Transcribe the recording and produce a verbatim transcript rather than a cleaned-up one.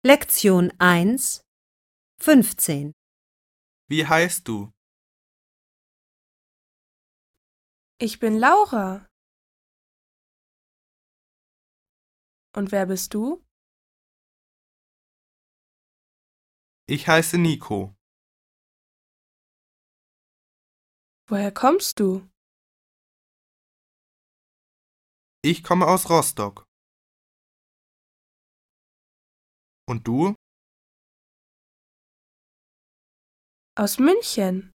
Lektion eins, fünfzehn. Wie heißt du? Ich bin Laura. Und wer bist du? Ich heiße Nico. Woher kommst du? Ich komme aus Rostock. Und du? Aus München.